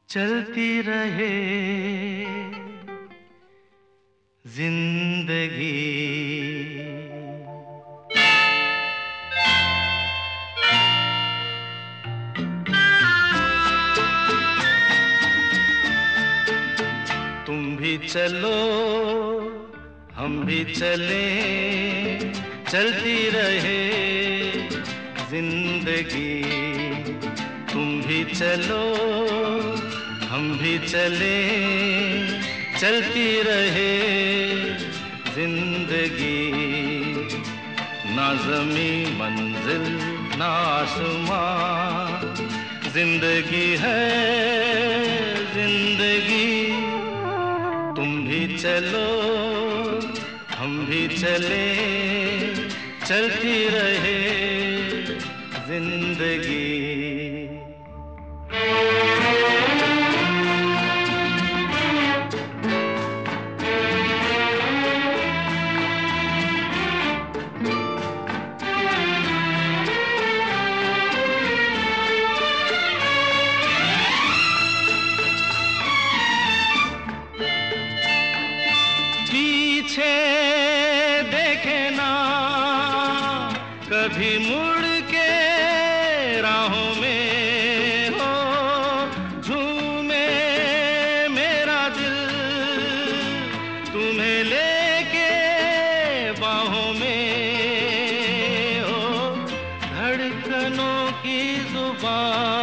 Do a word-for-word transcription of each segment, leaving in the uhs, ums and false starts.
चलती रहे जिंदगी। तुम भी चलो हम भी चले, चलती रहे जिंदगी। तुम भी चलो हम भी चले, चलती रहे जिंदगी। ना ज़मीं मंजिल ना आसमां, जिंदगी है जिंदगी। तुम भी चलो हम भी चले, चलती रहे जिंदगी। पीछे देखे ना कभी मुड़ के राहों में, हो झूमे मेरा दिल तुम्हें लेके बाहों में। हो धड़कनों की जुबान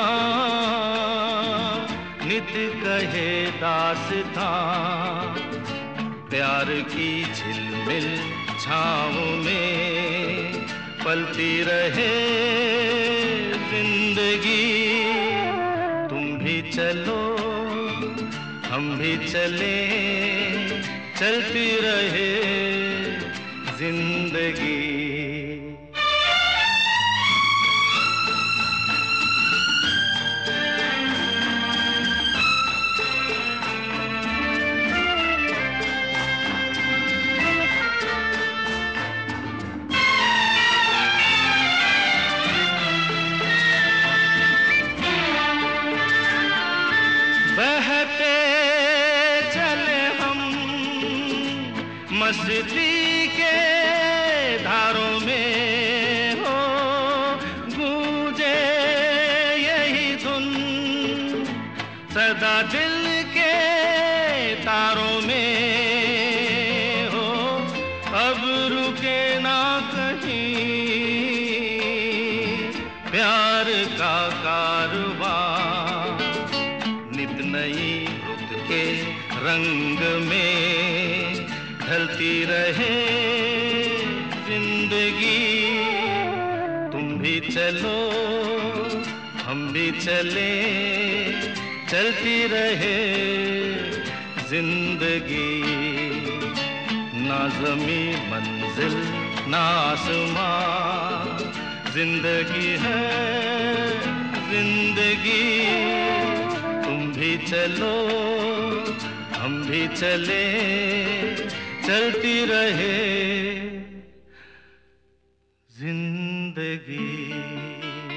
नित कहे दास्तां, प्यार की झिलमिल छाँव में पलती रहे जिंदगी। तुम भी चलो हम भी चले, चलती रहे जिंदगी। बहते चले हम मस्ती के धारों में, हो गूंजे यही धुन सदा दिल के तारों में। हो अब रुके ना कहीं प्यार का कारवां, नित नई रुत के रंग में ढलती रहे जिंदगी। तुम भी चलो हम भी चले, चलती रहे जिंदगी। ना ज़मीं मंजिल ना आसमां, जिंदगी है जिंदगी। तुम भी चलो हम भी चले, चलती रहे जिंदगी।